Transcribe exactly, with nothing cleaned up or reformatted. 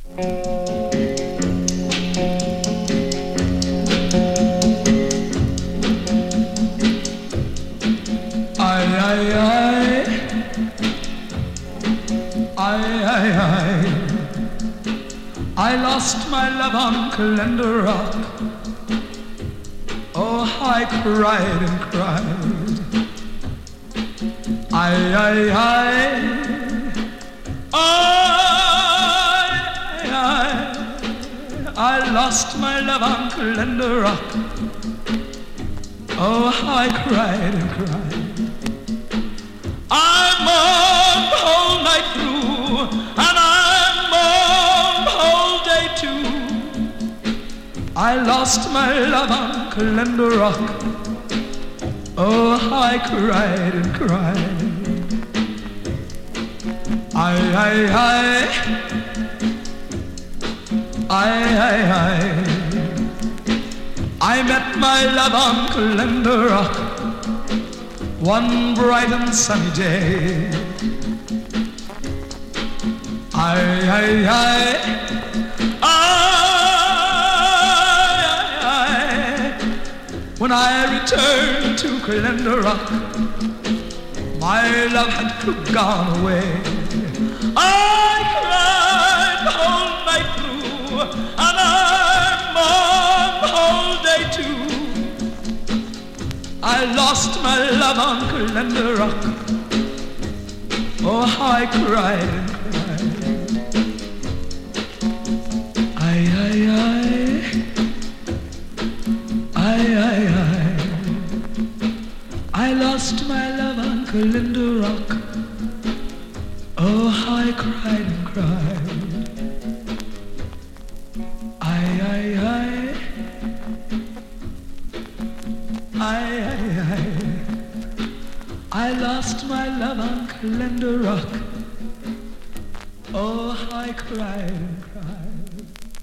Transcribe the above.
I lost my love on Calendar Rock. Oh, I cried and cried. I, I, I, I, I, I lost my love on Calendar Rock. Oh, I cried and cried. I mourned the whole night through, and I mourned the whole day too. I lost my love on Calendar Rock. Oh, I cried and cried. I, I, I, I, I, I, I met my love on Calendar Rock one bright and sunny day. I, I, I, I, I, when I returned to Calendar Rock, my love had gone away. I cried the whole night through, and I mourned the whole day too. I lost my love on Calendar Rock. Oh, how I cried and cried. I, I, I, I, I, I, I lost my love on Calendar Rock. Oh, how I cried and cried. I, I, I, I, I, I, I lost my love on Calendar Rock. Oh, how I cried and cried.